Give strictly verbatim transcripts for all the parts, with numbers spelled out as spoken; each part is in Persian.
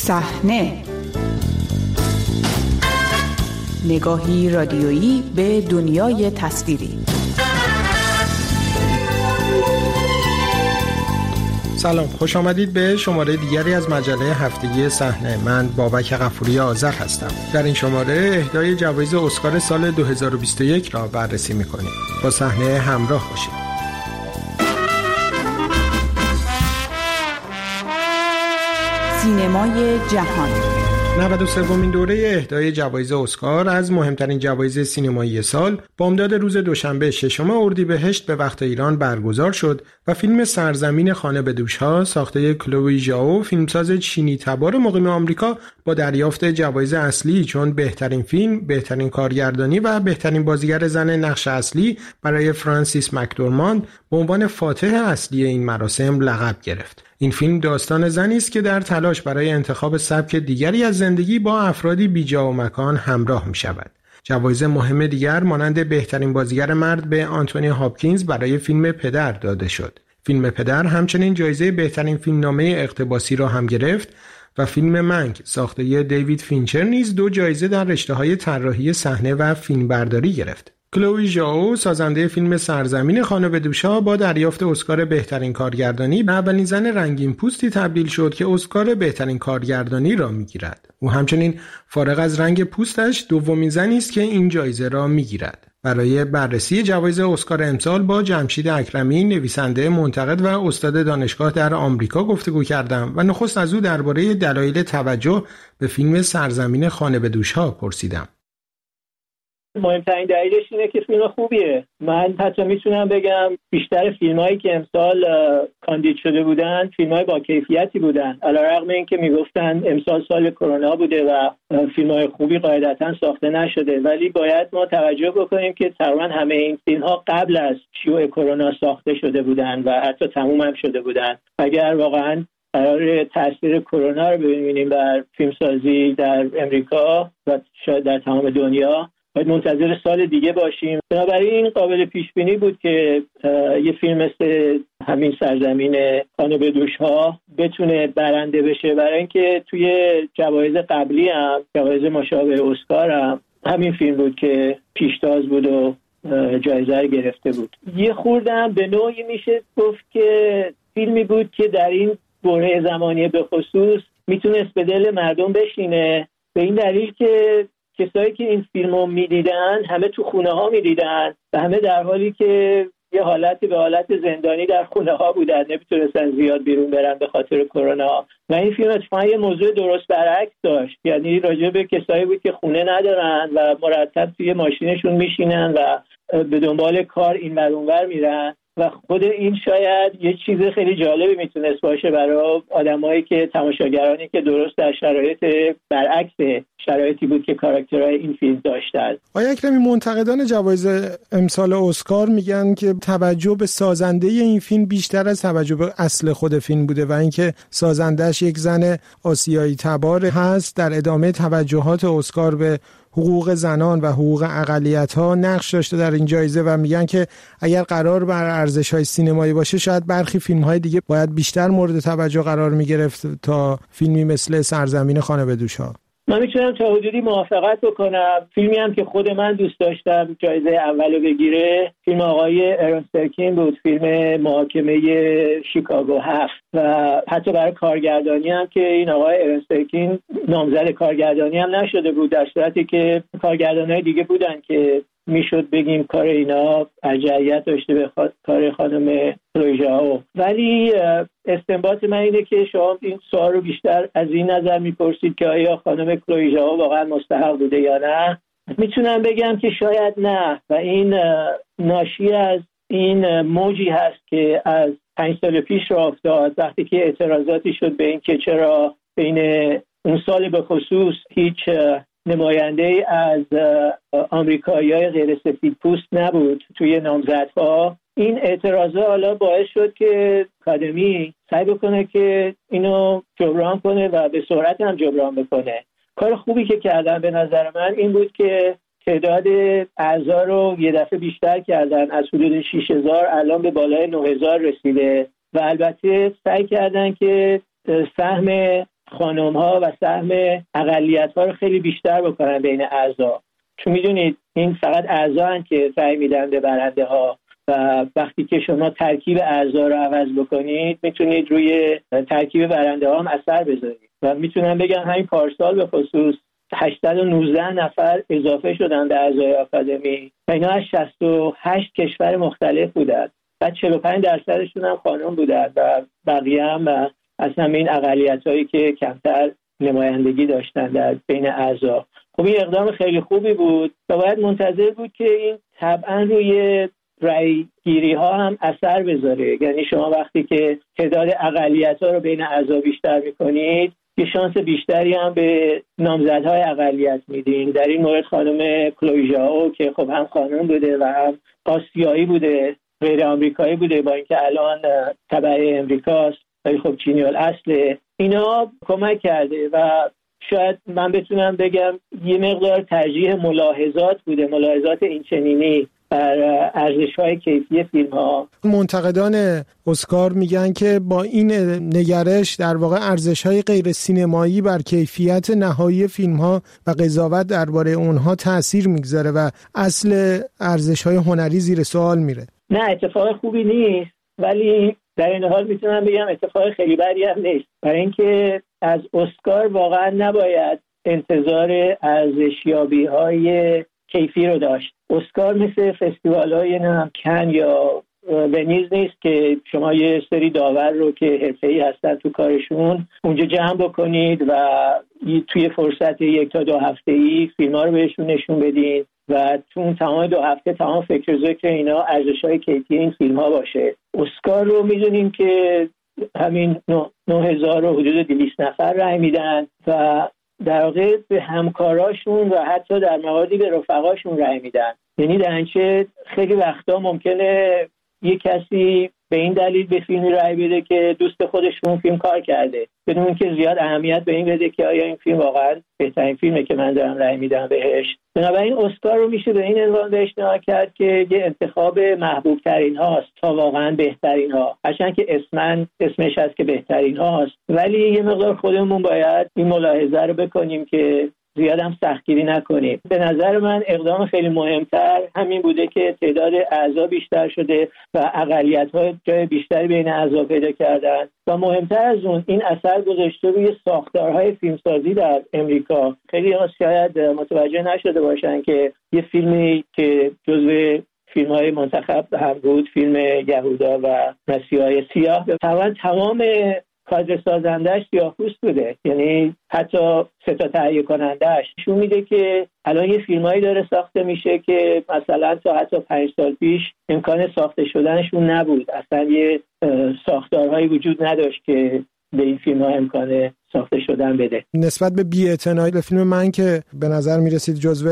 صحنه، نگاهی رادیویی به دنیای تصویری. سلام، خوش آمدید به شماره دیگری از مجله هفتگی صحنه. من بابک غفوری آذر هستم. در این شماره اهدای جوایز اسکار سال دو هزار و بیست و یک را بررسی می‌کنیم. با صحنه همراه باشید. سینمای جهان. نود و سومین دوره اهدای جوایز اسکار از مهمترین جوایز سینمایی سال بامداد روز دوشنبه ششم اردیبهشت به وقت ایران برگزار شد و فیلم سرزمین خانه به دوش‌ها ساخته کلوی ژائو، فیلمساز چینی تبار مقیم آمریکا، با دریافت جوایز اصلی چون بهترین فیلم، بهترین کارگردانی و بهترین بازیگر زن نقش اصلی برای فرانسیس مکدورماند به عنوان فاتح اصلی این مراسم لقب گرفت. این فیلم داستان زنی است که در تلاش برای انتخاب سبک دیگری از زندگی با افرادی بی‌جا و مکان همراه می شود. جوایز مهم دیگر مانند بهترین بازیگر مرد به آنتونی هاپکینز برای فیلم پدر داده شد. فیلم پدر همچنین جایزه بهترین فیلمنامه اقتباسی را هم گرفت و فیلم منک ساخته دیوید فینچر نیز دو جایزه در رشته‌های طراحی صحنه و فیلمبرداری گرفت. کلوی ژائو سازنده فیلم سرزمین خانه به دوش‌ها با دریافت اسکار بهترین کارگردانی به اولین زن رنگین پوستی تبدیل شد که اسکار بهترین کارگردانی را می‌گیرد. او همچنین فارغ از رنگ پوستش دومین زنی است که این جایزه را می‌گیرد. برای بررسی جوایز اسکار امسال با جمشید اکرمی، نویسنده، منتقد و استاد دانشگاه در آمریکا گفتگو کردم و نخست از او درباره دلایل توجه به فیلم سرزمین خانه به دوش‌ها پرسیدم. مهمترین دلیلش اینه که فیلم خوبیه. من حتی میتونم بگم بیشتر فیلمایی که امسال کاندید شده بودن فیلمای با کیفیتی بودن، علیرغم اینکه میگفتن امسال سال کرونا بوده و فیلمای خوبی قاعدتاً ساخته نشده، ولی باید ما توجه بکنیم که تقریبا همه این فیلم‌ها قبل از شیوع کرونا ساخته شده بودن و حتی تموم هم شده بودن. اگر واقعاً قرار تاثیر کرونا رو ببینیم بر فیلمسازی در امریکا و شاید در تمام دنیا، باید منتظر سال دیگه باشیم. بنابراین این قابل پیش بینی بود که یه فیلم مثل همین سرزمین خانه به دوش‌ها بتونه برنده بشه، برای اینکه توی جوایز قبلی هم، جوایز مشابه اسکار هم، همین فیلم بود که پیشتاز بود و جایزه رو گرفته بود. یه خوردم به نوعی میشه گفت که فیلمی بود که در این دوره زمانی به خصوص میتونست به دل مردم بشینه، به این دلیل که کسایی که این فیلمو میدیدن همه تو خونه ها میدیدن و همه در حالی که یه حالتی به حالت زندانی در خونه ها بودن، نمیتونستن زیاد بیرون برن به خاطر کرونا. و این فیلم اتفاقا یه موضوع درست برعکس داشت، یعنی راجع به کسایی بود که خونه ندارن و مرتب توی ماشینشون میشینن و به دنبال کار این ور اون ور میرن و خود این شاید یه چیز خیلی جالبی میتونست باشه برای آدمایی که تماشاگرانی که درست در شرایط برعکس شرایطی بود که کاراکترهای این فیلم داشتن. آقای اکرمی، منتقدان جوایز امسال اسکار میگن که توجه به سازنده این فیلم بیشتر از توجه به اصل خود فیلم بوده و اینکه سازندش یک زن آسیایی تبار هست. در ادامه توجهات اسکار به حقوق زنان و حقوق اقلیت‌ها نقش داشته در این جایزه و میگن که اگر قرار بر ارزش‌های سینمایی باشه شاید برخی فیلم‌های دیگه باید بیشتر مورد توجه قرار می‌گرفت تا فیلمی مثل سرزمین خانه به دوش‌ها. من میتونم تا حدودی موافقت بکنم. فیلمی هم که خود من دوست داشتم جایزه اولو بگیره فیلم آقای ارون سورکین بود، فیلم محاکمه شیکاگو هفت، و حتی برای کارگردانی هم که این آقای ارون سورکین نامزد کارگردانی هم نشده بود، در صورتی که کارگردانای دیگه بودن که میشد بگیم کار اینا ارجحیت داشته به کار خانم کلوی ژائو. ولی استنباط من اینه که شما این سوال رو بیشتر از این نظر میپرسید که آیا خانم کلوی ژائو واقعا مستحق بوده یا نه. میتونم بگم که شاید نه، و این ناشی از این موجی هست که از پنج سال پیش راه افتاد وقتی که اعتراضاتی شد به این که چرا بین اون سال به خصوص هیچ نماینده از آمریکایی‌های غیر سفید پوست نبود توی نامزدها. این اعتراضه حالا باعث شد که آکادمی سعی بکنه که اینو جبران کنه و به سرعت هم جبران بکنه. کار خوبی که کردن به نظر من این بود که تعداد اعضا رو یه دفعه بیشتر کردن، از حدود شش هزار الان به بالای نه هزار رسیده و البته سعی کردن که سهم خانم ها و سهم اقلیت ها رو خیلی بیشتر بکنن بین اعضا، چون میدونید این فقط اعضا هستند که رأی میدن به برنده ها و وقتی که شما ترکیب اعضا رو عوض بکنید میتونید روی ترکیب برنده ها هم اثر بذارید. و میتونم بگم همین پارسال به خصوص هشتصد و نوزده نفر اضافه شدن به اعضای آکادمی و اینا از شصت و هشت کشور مختلف بودن و چهل و پنج درصدشون هم خانم بودن و بقیه هم از همین اقلیت‌هایی که کمتر نمایندگی داشتن در بین اعضا. خب این اقدام خیلی خوبی بود و باید منتظر بود که این طبعا روی رأی گیری ها هم اثر بذاره. یعنی شما وقتی که تعداد اقلیت‌ها رو بین اعضا بیشتر می‌کنید یه شانس بیشتری هم به نامزدهای اقلیت میدین. در این مورد خانم کلوی ژائو که خب هم خانم بوده و هم آسیایی بوده، غیر آمریکایی بوده، با اینکه الان تبع امریکاست ولی خب چینی الاصله، اینا کمک کرده و شاید من بتونم بگم یه مقدار ترجیح ملاحظات بوده، ملاحظات اینچنینی بر ارزش‌های کیفی فیلم‌ها. منتقدان اسکار میگن که با این نگرش در واقع ارزش‌های غیر سینمایی بر کیفیت نهایی فیلم‌ها و قضاوت درباره اونها تأثیر میگذاره و اصل ارزش‌های هنری زیر سوال میره. نه، اتفاق خوبی نیست، ولی در این حال میتونم بگم اتفاق خیلی بدی هم نیست، برای اینکه از اسکار واقعا نباید انتظار ارزشیابی‌های کیفی رو داشت. اسکار مثل فستیوال‌های نام کن یا ونیز نیست که شما یه سری داور رو که حرفه‌ای هستن تو کارشون اونجا جمع بکنید و توی فرصت یک تا دو هفته‌ای فیلم‌ها رو بهشون نشون بدین و تو تمام دو هفته تمام فکر و ذکر اینا ارزش‌های کیفی این فیلم‌ها باشه. اسکار رو می‌دونیم که همین نه هزار و حدود دویست نفر رای میدن و در واقع به همکاراشون و حتی در مواردی به رفقاشون رای میدن. یعنی در اینچه خیلی وقتا ممکنه یک کسی به این دلیل به فیلمی رای بده که دوست خودش اون فیلم کار کرده بدون اینکه زیاد اهمیت به این بده که آیا این فیلم واقعا بهترین فیلمه که من دارم رای میدم بهش. بنابراین اسکار رو میشه به این عنوان بهش نگاه کرد که یه انتخاب محبوب ترین هاست تا واقعا بهترین ها، هرچند که اسمن اسمش هست که بهترین هاست، ولی یه مقدار خودمون باید این ملاحظه رو بکنیم که زیاد هم سختگیری نکنیم. به نظر من اقدام خیلی مهمتر همین بوده که تعداد اعضا بیشتر شده و اقلیت‌ها جای بیشتری بین اعضا پیدا کردن و مهمتر از اون این اثر گذاشته روی ساختارهای فیلمسازی در امریکا. خیلی ها شاید متوجه نشده باشن که یه فیلمی که جزو فیلم‌های منتخب هم بود، فیلم یهودا و مسیحای سیاه، تمام تمام کادر سازندش سیاه‌پوست بوده، یعنی حتی سه تا تهیه کنندش. نشون میده که الان یه فیلمایی داره ساخته میشه که مثلا تا حتی پنج سال پیش امکان ساخته شدنشون نبود، اصلا یه ساختارهایی وجود نداشت که به این فیلم‌ها امکان ساخته شدن بده. نسبت به بی‌اعتنایی به فیلم من که به نظر میرسید جزو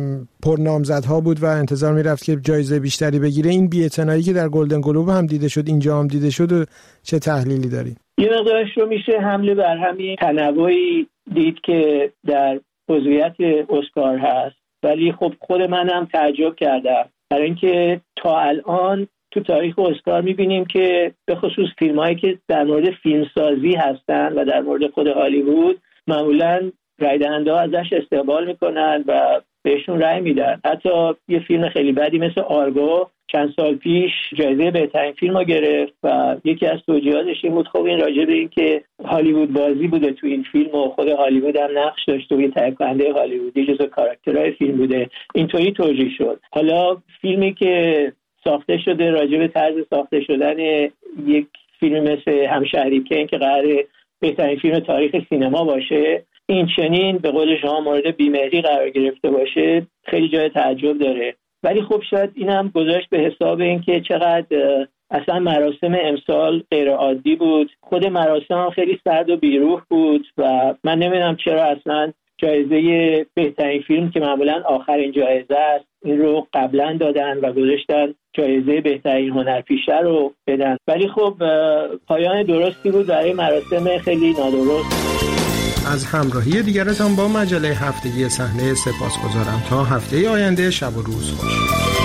پرنامزدها بود و انتظار میرفت که جایزه بیشتری بگیره، این بی‌اعتنایی که در گلدن گلوب هم دیده شد اینجا هم دیده شد و چه تحلیلی داری؟ یه مقدارش رو میشه حمله بر همین تنوعی دید که در عضویت اسکار هست، ولی خب خود منم تعجب کردم برای اینکه تا الان تو تاریخ اسکار میبینیم که به خصوص فیلمایی که در مورد فیلمسازی هستن و در مورد خود هالیوود معمولاً رای دهنده‌ها ازش استقبال میکنن و بهشون رای میدن. حتی یه فیلم خیلی بدی مثل آرگو چند سال پیش جایزه بهترین فیلم رو گرفت و یکی از توجیهاتش این بود خب این راجع به این که هالیوود بازی بوده تو این فیلم و خود هالیوود هم نقش داشته و یه تهیه کننده هالیوودی جزو کاراکترهای فیلم بوده، اینطوری توجیه شد. حالا فیلمی که ساخته شده راجع به طرز ساخته شدن یک فیلم مثل همشهری کن که قراره بهترین فیلم تاریخ سینما باشه، این چنین به قول شما مورد بیمهری قرار گرفته باشه، خیلی جای تعجب داره. ولی خب شاید این هم گذاشت به حساب این که چقدر اصلا مراسم امسال غیر عادی بود. خود مراسم هم خیلی سرد و بیروح بود و من نمیدونم چرا اصلا جایزه بهترین فیلم که معمولا آخرین جایزه است این رو قبلا دادن و گذاشتن جایزه بهترین هنرپیشه رو بدن. ولی خب پایان درستی بود برای مراسم خیلی نادرست. از همراهی دیگرتان با مجله هفتگی صحنه سپاسگزارم. تا هفته آینده شب و روز خوش.